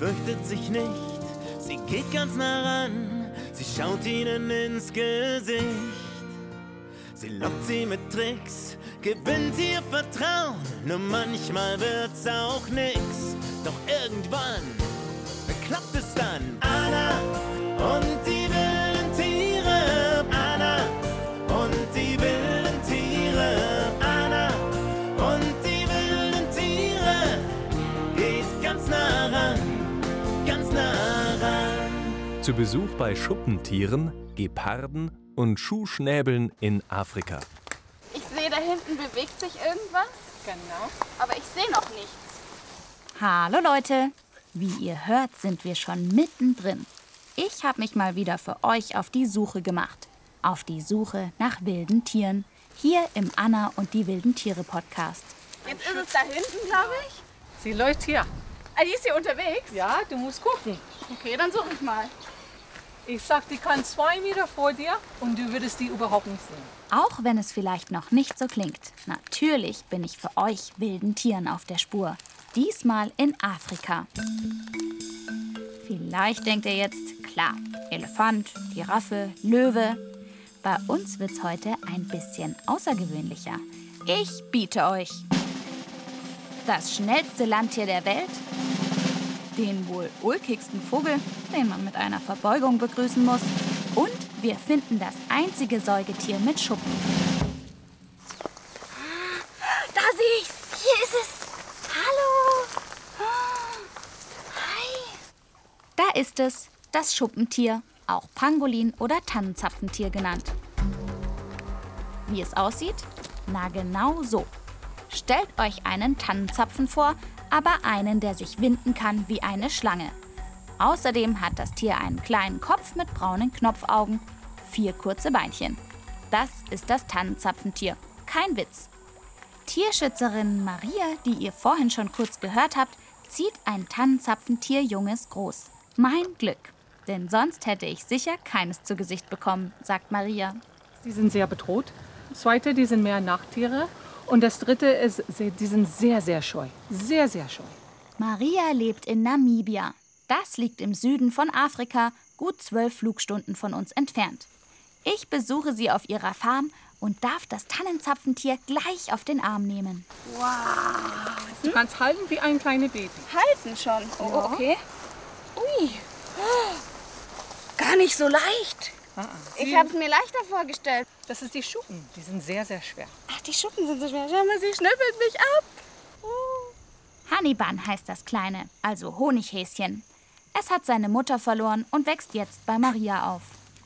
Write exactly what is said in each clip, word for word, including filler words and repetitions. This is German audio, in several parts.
fürchtet sich nicht, sie geht ganz nah ran, sie schaut ihnen ins Gesicht. Sie lockt sie mit Tricks, gewinnt ihr Vertrauen, nur manchmal wird's auch nix. Doch irgendwann klappt es dann. Anna und die wilden Tiere, Anna und die wilden Tiere, Anna und die wilden Tiere, geht ganz nah ran, ganz nah ran. Zu Besuch bei Schuppentieren, Geparden und Schuhschnäbeln in Afrika. Ich sehe, da hinten bewegt sich irgendwas. Genau. Aber ich sehe noch nichts. Hallo Leute! Wie ihr hört, sind wir schon mittendrin. Ich habe mich mal wieder für euch auf die Suche gemacht. Auf die Suche nach wilden Tieren. Hier im Anna und die wilden Tiere Podcast. Jetzt ist es da hinten, glaube ich. Sie läuft hier. Ah, die ist hier unterwegs? Ja, du musst gucken. Okay, dann suche ich mal. Ich sag, die kann zwei Meter vor dir und du würdest die überhaupt nicht sehen. Auch wenn es vielleicht noch nicht so klingt. Natürlich bin ich für euch wilden Tieren auf der Spur. Diesmal in Afrika. Vielleicht denkt ihr jetzt, klar, Elefant, Giraffe, Löwe. Bei uns wird's heute ein bisschen außergewöhnlicher. Ich biete euch das schnellste Landtier der Welt, den wohl ulkigsten Vogel, den man mit einer Verbeugung begrüßen muss, und wir finden das einzige Säugetier mit Schuppen. Da sehe ich's. Hier ist es. Hallo. Hi. Da ist es, das Schuppentier, auch Pangolin oder Tannenzapfentier genannt. Wie es aussieht? Na genau so. Stellt euch einen Tannenzapfen vor, aber einen, der sich winden kann wie eine Schlange. Außerdem hat das Tier einen kleinen Kopf mit braunen Knopfaugen, vier kurze Beinchen. Das ist das Tannenzapfentier. Kein Witz. Tierschützerin Maria, die ihr vorhin schon kurz gehört habt, zieht ein Tannenzapfentier-Junges groß. Mein Glück. Denn sonst hätte ich sicher keines zu Gesicht bekommen, sagt Maria. Die sind sehr bedroht. Das zweite, die sind mehr Nachttiere. Und das dritte ist, die sind sehr, sehr scheu. Sehr, sehr scheu. Maria lebt in Namibia. Das liegt im Süden von Afrika, gut zwölf Flugstunden von uns entfernt. Ich besuche sie auf ihrer Farm und darf das Tannenzapfentier gleich auf den Arm nehmen. Wow. Du kannst halten wie ein kleines Baby. Halten schon. Oh, Ja. okay. Ui. Gar nicht so leicht. Ah, ah. Ich habe es mir leichter vorgestellt. Das ist die Schuppen. Die sind sehr, sehr schwer. Ach, die Schuppen sind so schwer. Schau mal, sie schnüffelt mich ab. Oh. Haniban heißt das Kleine, also Honighäschen. Es hat seine Mutter verloren und wächst jetzt bei Maria auf.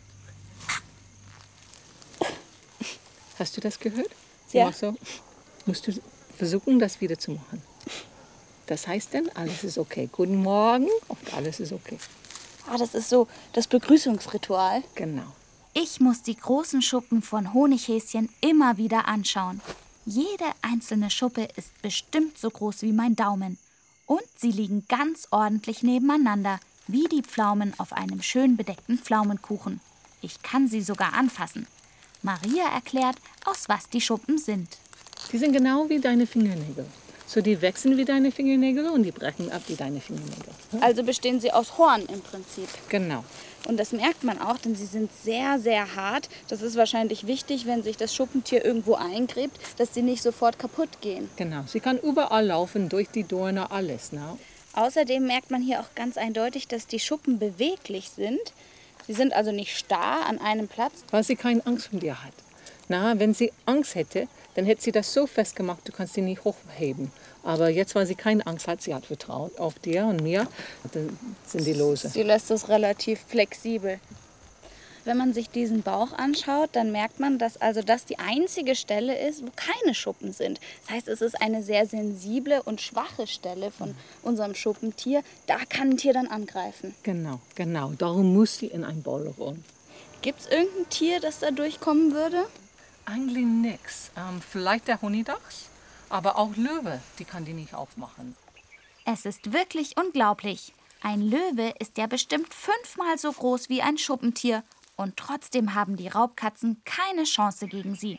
Hast du das gehört? Sie Ja. macht so. Musst du versuchen, das wieder zu machen. Das heißt dann, alles ist okay. Guten Morgen und alles ist okay. Ah, das ist so das Begrüßungsritual. Genau. Ich muss die großen Schuppen von Honighäschen immer wieder anschauen. Jede einzelne Schuppe ist bestimmt so groß wie mein Daumen. Und sie liegen ganz ordentlich nebeneinander, wie die Pflaumen auf einem schön bedeckten Pflaumenkuchen. Ich kann sie sogar anfassen. Maria erklärt, aus was die Schuppen sind. Die sind genau wie deine Fingernägel. So, die wachsen wie deine Fingernägel und die brechen ab wie deine Fingernägel. Also bestehen sie aus Horn im Prinzip. Genau. Und das merkt man auch, denn sie sind sehr, sehr hart. Das ist wahrscheinlich wichtig, wenn sich das Schuppentier irgendwo eingräbt, dass sie nicht sofort kaputt gehen. Genau. Sie kann überall laufen, durch die Dorne, alles. Ne? Außerdem merkt man hier auch ganz eindeutig, dass die Schuppen beweglich sind. Sie sind also nicht starr an einem Platz. Weil sie keine Angst vor dir hat. Na, wenn sie Angst hätte, dann hätte sie das so festgemacht, du kannst sie nicht hochheben. Aber jetzt, weil sie keine Angst hat, sie hat vertraut auf dir und mir, dann sind die lose. Sie lässt es relativ flexibel. Wenn man sich diesen Bauch anschaut, dann merkt man, dass also das die einzige Stelle ist, wo keine Schuppen sind. Das heißt, es ist eine sehr sensible und schwache Stelle von unserem Schuppentier. Da kann ein Tier dann angreifen. Genau, genau. Darum muss sie in ein Bowl rollen. Gibt es irgendein Tier, das da durchkommen würde? Eigentlich nix. Ähm, vielleicht der Honigdachs, aber auch Löwe, die kann die nicht aufmachen. Es ist wirklich unglaublich. Ein Löwe ist ja bestimmt fünfmal so groß wie ein Schuppentier. Und trotzdem haben die Raubkatzen keine Chance gegen sie.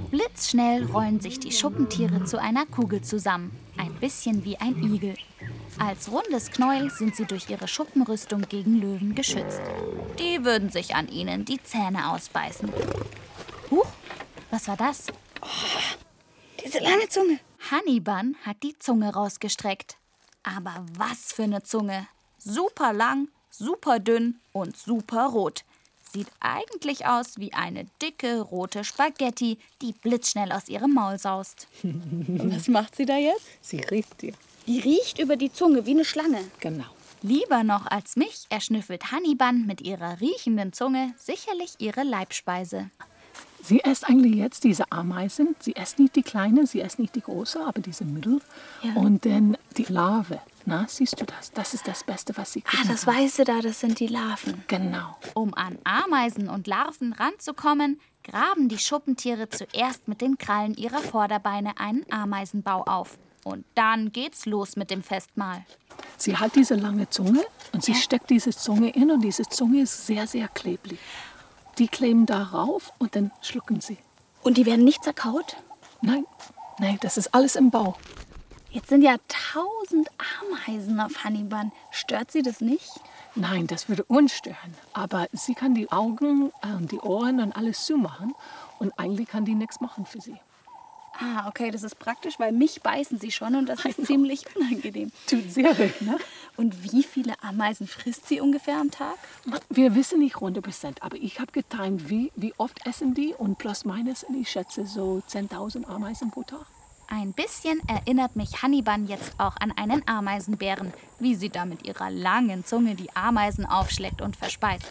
Blitzschnell rollen sich die Schuppentiere zu einer Kugel zusammen. Ein bisschen wie ein Igel. Als rundes Knäuel sind sie durch ihre Schuppenrüstung gegen Löwen geschützt. Die würden sich an ihnen die Zähne ausbeißen. Huch, was war das? Oh, diese lange Zunge. Honeyban hat die Zunge rausgestreckt. Aber was für eine Zunge. Super lang, super dünn und super rot. Sieht eigentlich aus wie eine dicke, rote Spaghetti, die blitzschnell aus ihrem Maul saust. Was macht sie da jetzt? Sie riecht dir. Die riecht über die Zunge wie eine Schlange. Genau. Lieber noch als mich erschnüffelt Honeyban mit ihrer riechenden Zunge sicherlich ihre Leibspeise. Sie isst eigentlich jetzt diese Ameisen. Sie isst nicht die kleine, sie isst nicht die große, aber diese Mittel. Ja. Und dann die Larve. Na, siehst du das? Das ist das Beste, was sie Ah, kriegen das kann. Weiße da, das sind die Larven. Genau. Um an Ameisen und Larven ranzukommen, graben die Schuppentiere zuerst mit den Krallen ihrer Vorderbeine einen Ameisenbau auf. Und dann geht's los mit dem Festmahl. Sie hat diese lange Zunge und sie Ja. steckt diese Zunge in und diese Zunge ist sehr, sehr klebrig. Die kleben darauf und dann schlucken sie. Und die werden nicht zerkaut? Nein, nein, das ist alles im Bauch. Jetzt sind ja tausend Ameisen auf Honeyban. Stört sie das nicht? Nein, das würde uns stören. Aber sie kann die Augen, äh, die Ohren und alles zumachen und eigentlich kann die nichts machen für sie. Ah, okay, das ist praktisch, weil mich beißen sie schon und das ist ziemlich unangenehm. Tut sehr weh, ne? Und wie viele Ameisen frisst sie ungefähr am Tag? Wir wissen nicht hundert Prozent, aber ich habe getimt, wie, wie oft essen die und plus minus, ich schätze so zehntausend Ameisen pro Tag. Ein bisschen erinnert mich Honeyban jetzt auch an einen Ameisenbären, wie sie da mit ihrer langen Zunge die Ameisen aufschleckt und verspeist.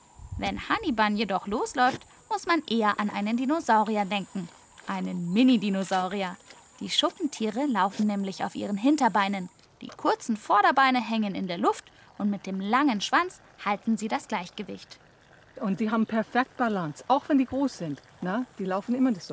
Wenn Honeyban jedoch losläuft, muss man eher an einen Dinosaurier denken. Einen Mini-Dinosaurier. Die Schuppentiere laufen nämlich auf ihren Hinterbeinen. Die kurzen Vorderbeine hängen in der Luft und mit dem langen Schwanz halten sie das Gleichgewicht. Und die haben perfekt Balance, auch wenn die groß sind. Na, die laufen immer so.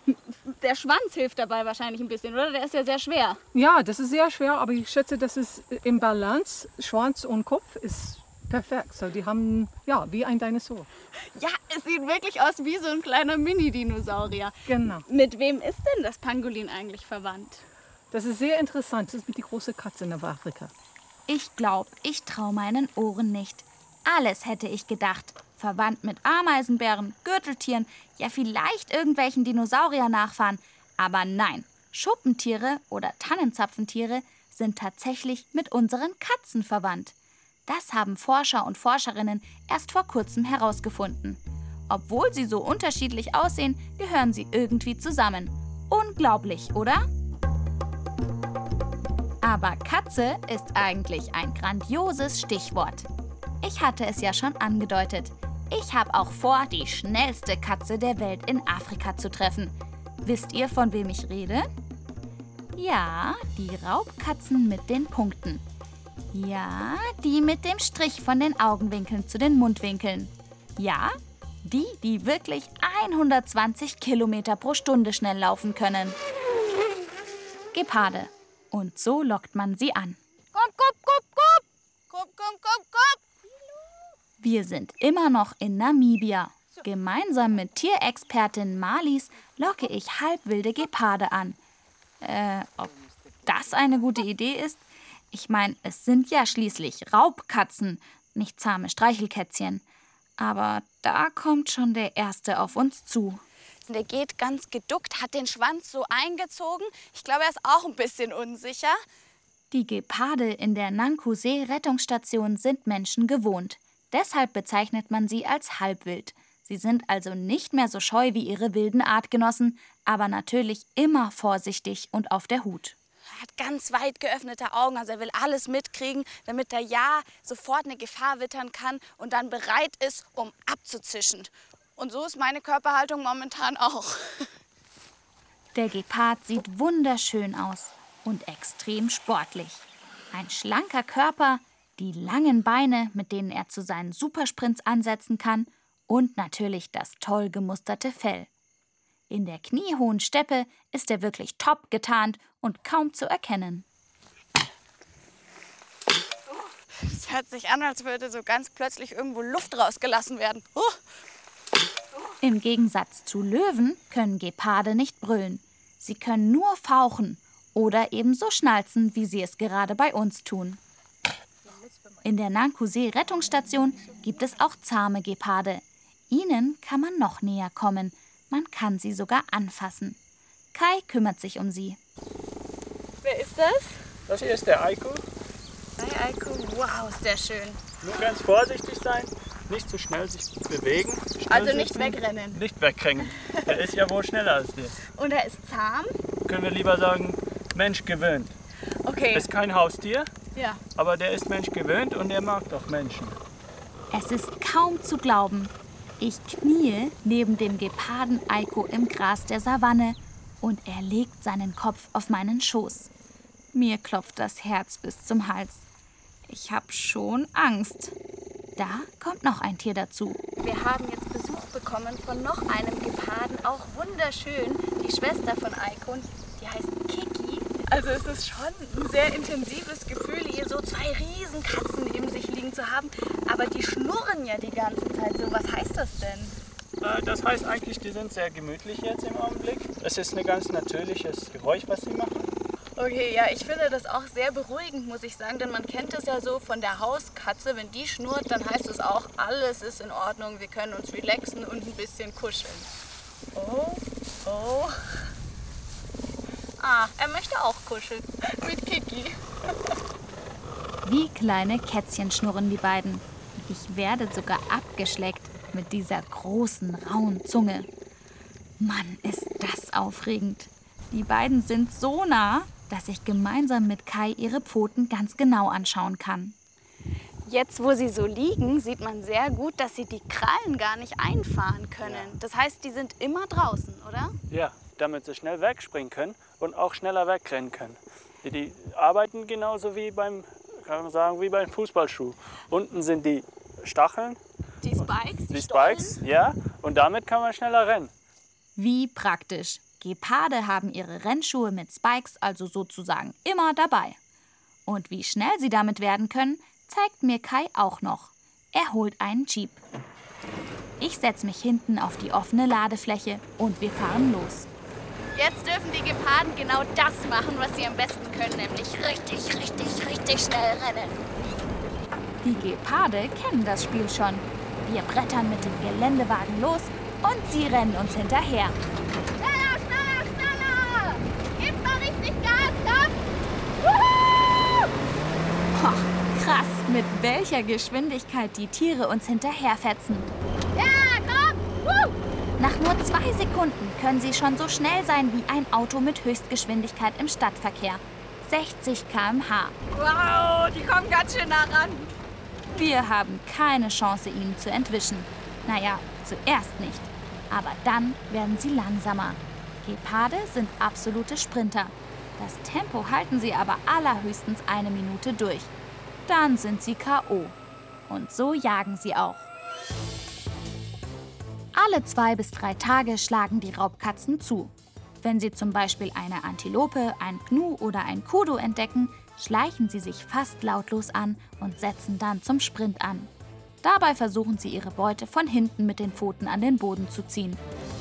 Der Schwanz hilft dabei wahrscheinlich ein bisschen, oder? Der ist ja sehr schwer. Ja, das ist sehr schwer, aber ich schätze, das ist im Balance. Schwanz und Kopf ist perfekt. So, die haben, ja, wie ein Dinosaurier. Ja, es sieht wirklich aus wie so ein kleiner Mini-Dinosaurier. Genau. Mit wem ist denn das Pangolin eigentlich verwandt? Das ist sehr interessant. Das ist mit die große Katze in Afrika. Ich glaube, ich traue meinen Ohren nicht. Alles hätte ich gedacht. Verwandt mit Ameisenbären, Gürteltieren, ja vielleicht irgendwelchen Dinosaurier-Nachfahren. Aber nein, Schuppentiere oder Tannenzapfentiere sind tatsächlich mit unseren Katzen verwandt. Das haben Forscher und Forscherinnen erst vor kurzem herausgefunden. Obwohl sie so unterschiedlich aussehen, gehören sie irgendwie zusammen. Unglaublich, oder? Aber Katze ist eigentlich ein grandioses Stichwort. Ich hatte es ja schon angedeutet. Ich habe auch vor, die schnellste Katze der Welt in Afrika zu treffen. Wisst ihr, von wem ich rede? Ja, die Raubkatzen mit den Punkten. Ja, die mit dem Strich von den Augenwinkeln zu den Mundwinkeln. Ja, die, die wirklich hundertzwanzig Kilometer pro Stunde schnell laufen können. Geparde. Und so lockt man sie an. Komm, komm, komm, komm! Komm, komm, komm, komm! Wir sind immer noch in Namibia. Gemeinsam mit Tierexpertin Marlies locke ich halbwilde Geparde an. Äh, ob das eine gute Idee ist? Ich meine, es sind ja schließlich Raubkatzen, nicht zahme Streichelkätzchen. Aber da kommt schon der Erste auf uns zu. Der geht ganz geduckt, hat den Schwanz so eingezogen. Ich glaube, er ist auch ein bisschen unsicher. Die Geparde in der Nankusee-Rettungsstation sind Menschen gewohnt. Deshalb bezeichnet man sie als halbwild. Sie sind also nicht mehr so scheu wie ihre wilden Artgenossen, aber natürlich immer vorsichtig und auf der Hut. Er hat ganz weit geöffnete Augen, also er will alles mitkriegen, damit er ja sofort eine Gefahr wittern kann und dann bereit ist, um abzuzischen. Und so ist meine Körperhaltung momentan auch. Der Gepard sieht wunderschön aus und extrem sportlich. Ein schlanker Körper, die langen Beine, mit denen er zu seinen Supersprints ansetzen kann und natürlich das toll gemusterte Fell. In der kniehohen Steppe ist er wirklich top getarnt und kaum zu erkennen. Es hört sich an, als würde so ganz plötzlich irgendwo Luft rausgelassen werden. Uh. Im Gegensatz zu Löwen können Geparde nicht brüllen. Sie können nur fauchen oder eben so schnalzen, wie sie es gerade bei uns tun. In der Nankouze-Rettungsstation gibt es auch zahme Geparde. Ihnen kann man noch näher kommen. Man kann sie sogar anfassen. Kai kümmert sich um sie. Wer ist das? Das hier ist der Aiko. Hi Aiko, wow, ist der schön. Nur ganz vorsichtig sein, nicht zu schnell sich bewegen. Schnell Also nicht sitzen, wegrennen. Nicht wegrennen. Der ist ja wohl schneller als der. Und er ist zahm? Können wir lieber sagen, Mensch gewöhnt. Okay. Ist kein Haustier, Ja. aber der ist Mensch gewöhnt und der mag doch Menschen. Es ist kaum zu glauben. Ich kniee neben dem Geparden Aiko im Gras der Savanne und er legt seinen Kopf auf meinen Schoß. Mir klopft das Herz bis zum Hals. Ich hab schon Angst. Da kommt noch ein Tier dazu. Wir haben jetzt Besuch bekommen von noch einem Geparden, auch wunderschön, die Schwester von Aiko, die heißt Kiki. Also es ist schon ein sehr intensives Gefühl, hier so zwei riesen Katzen neben sich liegen zu haben. Aber die schnurren ja die ganze Zeit so. Was heißt das denn? Äh, Das heißt eigentlich, die sind sehr gemütlich jetzt im Augenblick. Es ist ein ganz natürliches Geräusch, was sie machen. Okay, ja, ich finde das auch sehr beruhigend, muss ich sagen, denn man kennt es ja so von der Hauskatze, wenn die schnurrt, dann heißt es auch, alles ist in Ordnung, wir können uns relaxen und ein bisschen kuscheln. Oh, oh. Ah, er möchte auch kuscheln mit Kiki. Wie kleine Kätzchen schnurren die beiden. Ich werde sogar abgeschleckt mit dieser großen, rauen Zunge. Mann, ist das aufregend. Die beiden sind so nah, dass ich gemeinsam mit Kai ihre Pfoten ganz genau anschauen kann. Jetzt, wo sie so liegen, sieht man sehr gut, dass sie die Krallen gar nicht einfahren können. Ja. Das heißt, die sind immer draußen, oder? Ja, damit sie schnell wegspringen können und auch schneller wegrennen können. Die, die arbeiten genauso wie beim, kann man sagen, wie beim Fußballschuh. Unten sind die Stacheln, Die Spikes, die, die Stollen. Spikes, ja, und damit kann man schneller rennen. Wie praktisch. Geparde haben ihre Rennschuhe mit Spikes also sozusagen immer dabei. Und wie schnell sie damit werden können, zeigt mir Kai auch noch. Er holt einen Jeep. Ich setze mich hinten auf die offene Ladefläche und wir fahren los. Jetzt dürfen die Geparden genau das machen, was sie am besten können, nämlich richtig, richtig, richtig schnell rennen. Die Geparde kennen das Spiel schon. Wir brettern mit dem Geländewagen los und sie rennen uns hinterher. Schneller, schneller, schneller! Gib mal richtig Gas, komm! Wuhu! Ho, krass, mit welcher Geschwindigkeit die Tiere uns hinterherfetzen. Ja, komm! Wuhu! Nach nur zwei Sekunden können sie schon so schnell sein wie ein Auto mit Höchstgeschwindigkeit im Stadtverkehr. sechzig Kilometer pro Stunde. Wow, die kommen ganz schön nah ran. Wir haben keine Chance, ihnen zu entwischen. Naja, zuerst nicht. Aber dann werden sie langsamer. Geparde sind absolute Sprinter. Das Tempo halten sie aber allerhöchstens eine Minute durch. Dann sind sie K O Und so jagen sie auch. Alle zwei bis drei Tage schlagen die Raubkatzen zu. Wenn sie zum Beispiel eine Antilope, ein Gnu oder ein Kudu entdecken, schleichen sie sich fast lautlos an und setzen dann zum Sprint an. Dabei versuchen sie ihre Beute von hinten mit den Pfoten an den Boden zu ziehen.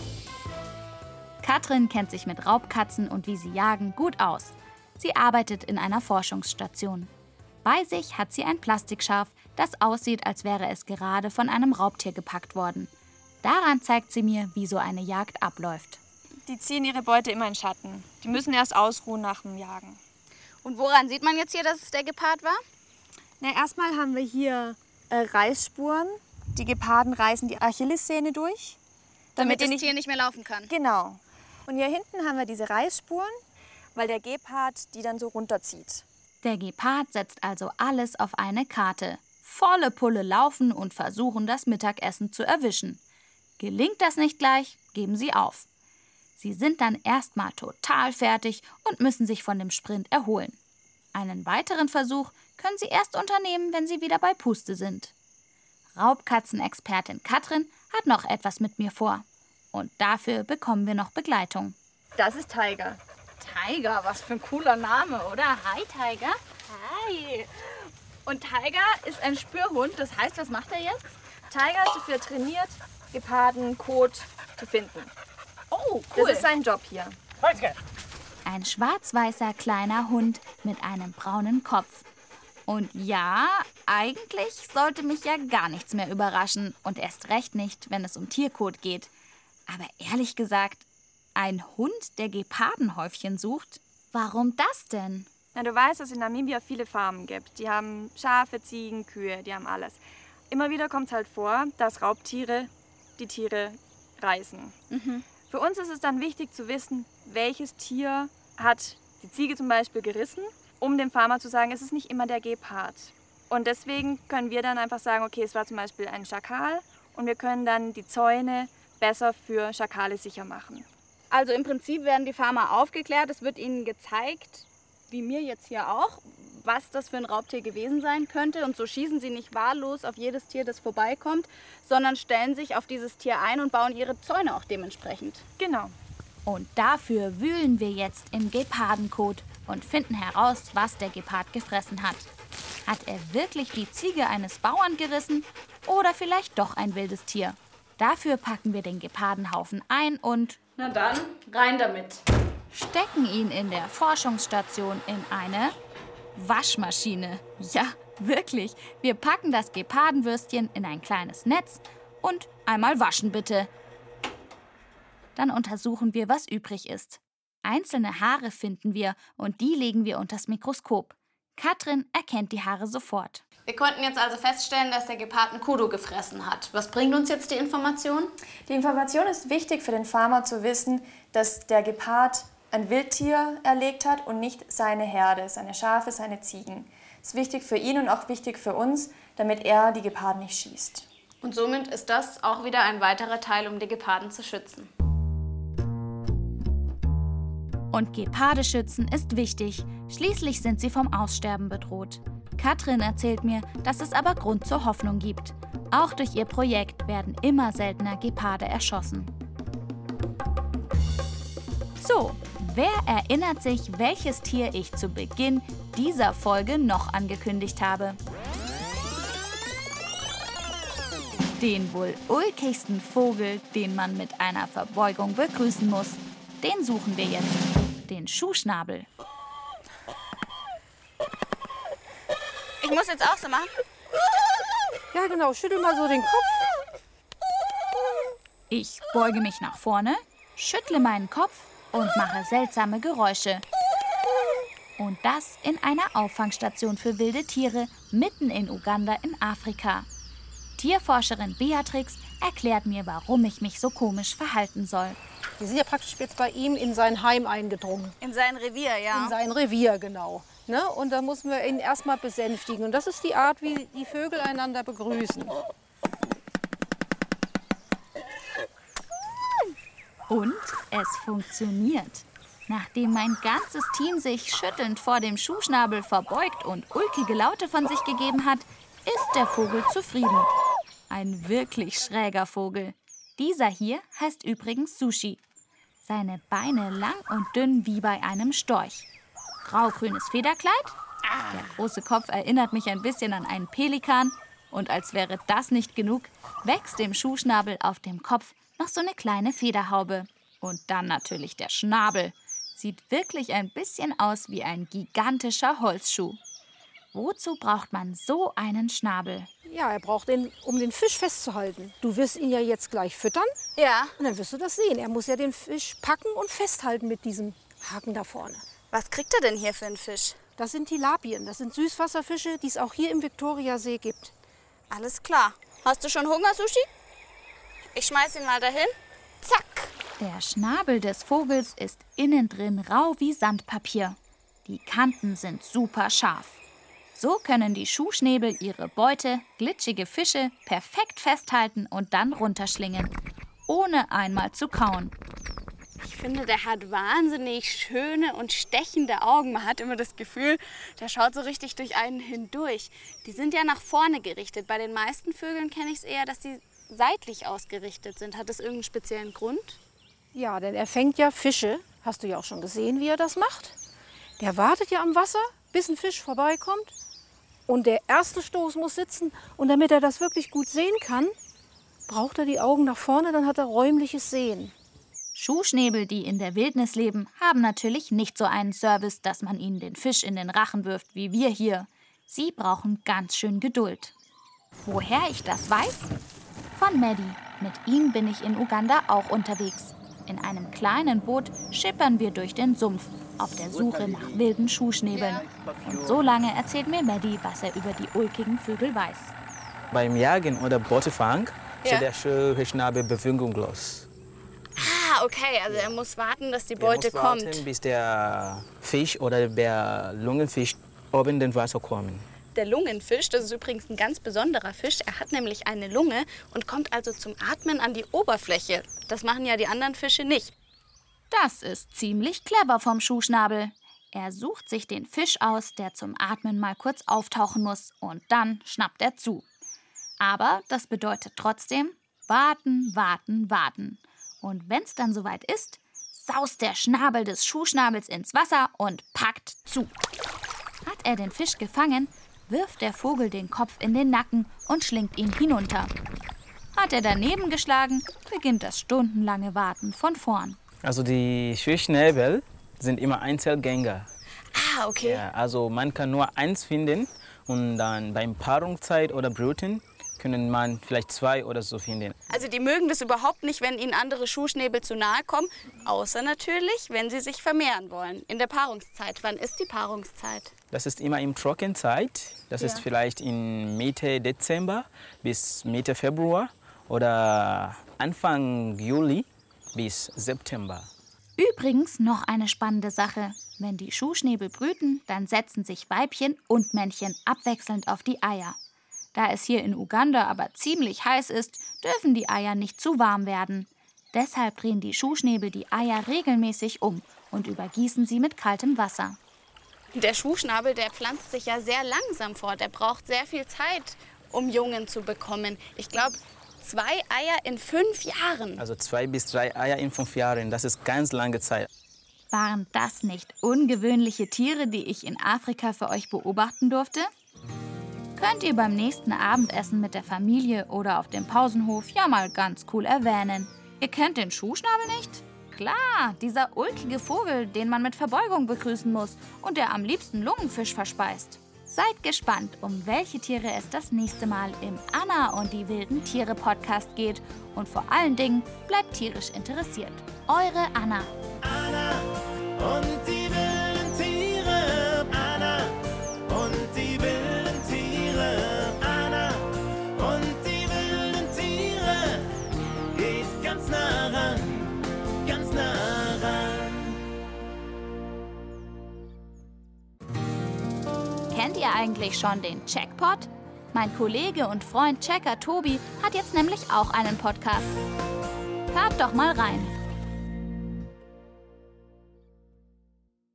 Katrin kennt sich mit Raubkatzen und wie sie jagen gut aus. Sie arbeitet in einer Forschungsstation. Bei sich hat sie ein Plastikschaf, das aussieht, als wäre es gerade von einem Raubtier gepackt worden. Daran zeigt sie mir, wie so eine Jagd abläuft. Die ziehen ihre Beute immer in Schatten. Die müssen erst ausruhen nach dem Jagen. Und woran sieht man jetzt hier, dass es der Gepard war? Na, erstmal haben wir hier äh, Reißspuren. Die Geparden reißen die Achillessehne durch. Damit, Damit das die nicht, Tier nicht mehr laufen kann. genau. Und hier hinten haben wir diese Reißspuren, weil der Gepard die dann so runterzieht. Der Gepard setzt also alles auf eine Karte. Volle Pulle laufen und versuchen, das Mittagessen zu erwischen. Gelingt das nicht gleich, geben sie auf. Sie sind dann erstmal total fertig und müssen sich von dem Sprint erholen. Einen weiteren Versuch können sie erst unternehmen, wenn sie wieder bei Puste sind. Raubkatzenexpertin Katrin hat noch etwas mit mir vor. Und dafür bekommen wir noch Begleitung. Das ist Tiger. Tiger, was für ein cooler Name, oder? Hi, Tiger. Hi. Und Tiger ist ein Spürhund, das heißt, was macht er jetzt? Tiger ist dafür trainiert, Geparden, Kot zu finden. Oh, cool. Das ist sein Job hier. Ein schwarz-weißer kleiner Hund mit einem braunen Kopf. Und ja, eigentlich sollte mich ja gar nichts mehr überraschen und erst recht nicht, wenn es um Tierkot geht. Aber ehrlich gesagt, ein Hund, der Gepardenhäufchen sucht? Warum das denn? Na, du weißt, dass es in Namibia viele Farmen gibt. Die haben Schafe, Ziegen, Kühe, die haben alles. Immer wieder kommt es halt vor, dass Raubtiere die Tiere reißen. Mhm. Für uns ist es dann wichtig zu wissen, welches Tier hat die Ziege zum Beispiel gerissen, um dem Farmer zu sagen, es ist nicht immer der Gepard. Und deswegen können wir dann einfach sagen, okay, es war zum Beispiel ein Schakal und wir können dann die Zäune besser für Schakale sicher machen. Also im Prinzip werden die Farmer aufgeklärt, es wird ihnen gezeigt, wie mir jetzt hier auch, was das für ein Raubtier gewesen sein könnte. Und so schießen sie nicht wahllos auf jedes Tier, das vorbeikommt, sondern stellen sich auf dieses Tier ein und bauen ihre Zäune auch dementsprechend. Genau. Und dafür wühlen wir jetzt im Gepardenkot und finden heraus, was der Gepard gefressen hat. Hat er wirklich die Ziege eines Bauern gerissen oder vielleicht doch ein wildes Tier? Dafür packen wir den Gepardenhaufen ein und Na dann, rein damit. stecken ihn in der Forschungsstation in eine Waschmaschine. Ja, wirklich. Wir packen das Gepardenwürstchen in ein kleines Netz und einmal waschen bitte. Dann untersuchen wir, was übrig ist. Einzelne Haare finden wir und die legen wir unters Mikroskop. Katrin erkennt die Haare sofort. Wir konnten jetzt also feststellen, dass der Gepard einen Kudu gefressen hat. Was bringt uns jetzt die Information? Die Information ist wichtig für den Farmer zu wissen, dass der Gepard ein Wildtier erlegt hat und nicht seine Herde, seine Schafe, seine Ziegen. Das ist wichtig für ihn und auch wichtig für uns, damit er die Geparden nicht schießt. Und somit ist das auch wieder ein weiterer Teil, um die Geparden zu schützen. Und Geparde schützen ist wichtig. Schließlich sind sie vom Aussterben bedroht. Katrin erzählt mir, dass es aber Grund zur Hoffnung gibt. Auch durch ihr Projekt werden immer seltener Geparde erschossen. So, wer erinnert sich, welches Tier ich zu Beginn dieser Folge noch angekündigt habe? Den wohl ulkigsten Vogel, den man mit einer Verbeugung begrüßen muss. Den suchen wir jetzt. Den Schuhschnabel. Ich muss jetzt auch so machen. Ja, genau. Schüttel mal so den Kopf. Ich beuge mich nach vorne, schüttle meinen Kopf und mache seltsame Geräusche. Und das in einer Auffangstation für wilde Tiere mitten in Uganda in Afrika. Tierforscherin Beatrix erklärt mir, warum ich mich so komisch verhalten soll. Wir sind ja praktisch jetzt bei ihm in sein Heim eingedrungen. In sein Revier, ja. In sein Revier, genau. Ne? Und da müssen wir ihn erstmal besänftigen. Und das ist die Art, wie die Vögel einander begrüßen. Und es funktioniert. Nachdem mein ganzes Team sich schüttelnd vor dem Schuhschnabel verbeugt und ulkige Laute von sich gegeben hat, ist der Vogel zufrieden. Ein wirklich schräger Vogel. Dieser hier heißt übrigens Sushi. Seine Beine lang und dünn wie bei einem Storch. Grau-grünes Federkleid. Der große Kopf erinnert mich ein bisschen an einen Pelikan. Und als wäre das nicht genug, wächst dem Schuhschnabel auf dem Kopf noch so eine kleine Federhaube. Und dann natürlich der Schnabel. Sieht wirklich ein bisschen aus wie ein gigantischer Holzschuh. Wozu braucht man so einen Schnabel? Ja, er braucht den, um den Fisch festzuhalten. Du wirst ihn ja jetzt gleich füttern. Ja. Und dann wirst du das sehen. Er muss ja den Fisch packen und festhalten mit diesem Haken da vorne. Was kriegt er denn hier für einen Fisch? Das sind Tilapien. Das sind Süßwasserfische, die es auch hier im Viktoriasee gibt. Alles klar. Hast du schon Hunger, Sushi? Ich schmeiß ihn mal dahin. Zack. Der Schnabel des Vogels ist innen drin rau wie Sandpapier. Die Kanten sind super scharf. So können die Schuhschnäbel ihre Beute, glitschige Fische, perfekt festhalten und dann runterschlingen, ohne einmal zu kauen. Ich finde, der hat wahnsinnig schöne und stechende Augen. Man hat immer das Gefühl, der schaut so richtig durch einen hindurch. Die sind ja nach vorne gerichtet. Bei den meisten Vögeln kenne ich es eher, dass sie seitlich ausgerichtet sind. Hat das irgendeinen speziellen Grund? Ja, denn er fängt ja Fische. Hast du ja auch schon gesehen, wie er das macht. Der wartet ja am Wasser, bis ein Fisch vorbeikommt. Und der erste Stoß muss sitzen. Und damit er das wirklich gut sehen kann, braucht er die Augen nach vorne, dann hat er räumliches Sehen. Schuhschnäbel, die in der Wildnis leben, haben natürlich nicht so einen Service, dass man ihnen den Fisch in den Rachen wirft, wie wir hier. Sie brauchen ganz schön Geduld. Woher ich das weiß? Von Maddie. Mit ihm bin ich in Uganda auch unterwegs. In einem kleinen Boot schippern wir durch den Sumpf auf der Suche nach wilden Schuhschnäbeln. Und so lange erzählt mir Maddie, was er über die ulkigen Vögel weiß. Beim Jagen oder Beutefang Ja. ist der Schuhschnabel bewegungslos. Ah, okay, also er muss warten, dass die Beute er muss kommt. warten, bis der Fisch oder der Lungenfisch oben in den Wasser kommen. Der Lungenfisch, das ist übrigens ein ganz besonderer Fisch. Er hat nämlich eine Lunge und kommt also zum Atmen an die Oberfläche. Das machen ja die anderen Fische nicht. Das ist ziemlich clever vom Schuhschnabel. Er sucht sich den Fisch aus, der zum Atmen mal kurz auftauchen muss, und dann schnappt er zu. Aber das bedeutet trotzdem warten, warten, warten. Und wenn's dann soweit ist, saust der Schnabel des Schuhschnabels ins Wasser und packt zu. Hat er den Fisch gefangen, wirft der Vogel den Kopf in den Nacken und schlingt ihn hinunter. Hat er daneben geschlagen, beginnt das stundenlange Warten von vorn. Also die Schuhschnäbel sind immer Einzelgänger. Ah, okay. Ja, also man kann nur eins finden und dann beim Paarungszeit oder Brüten können man vielleicht zwei oder so finden. Also die mögen das überhaupt nicht, wenn ihnen andere Schuhschnäbel zu nahe kommen. Außer natürlich, wenn sie sich vermehren wollen. In der Paarungszeit. Wann ist die Paarungszeit? Das ist immer in Trockenzeit. Das Ja. ist vielleicht in Mitte Dezember bis Mitte Februar oder Anfang Juli bis September. Übrigens noch eine spannende Sache. Wenn die Schuhschnäbel brüten, dann setzen sich Weibchen und Männchen abwechselnd auf die Eier. Da es hier in Uganda aber ziemlich heiß ist, dürfen die Eier nicht zu warm werden. Deshalb drehen die Schuhschnäbel die Eier regelmäßig um und übergießen sie mit kaltem Wasser. Der Schuhschnabel, der pflanzt sich ja sehr langsam fort. Er braucht sehr viel Zeit, um Jungen zu bekommen. Ich glaube, zwei Eier in fünf Jahren. Also zwei bis drei Eier in fünf Jahren, das ist ganz lange Zeit. Waren das nicht ungewöhnliche Tiere, die ich in Afrika für euch beobachten durfte? Könnt ihr beim nächsten Abendessen mit der Familie oder auf dem Pausenhof ja mal ganz cool erwähnen. Ihr kennt den Schuhschnabel nicht? Klar, dieser ulkige Vogel, den man mit Verbeugung begrüßen muss und der am liebsten Lungenfisch verspeist. Seid gespannt, um welche Tiere es das nächste Mal im Anna und die wilden Tiere Podcast geht. Und vor allen Dingen bleibt tierisch interessiert. Eure Anna. Anna und die wilden Tiere. Anna und die wilden Tiere. Anna und die wilden Tiere. Geht ganz nah ran, ganz nah ran. Kennt ihr eigentlich schon den Checkpot? Mein Kollege und Freund Checker Tobi hat jetzt nämlich auch einen Podcast. Hört doch mal rein.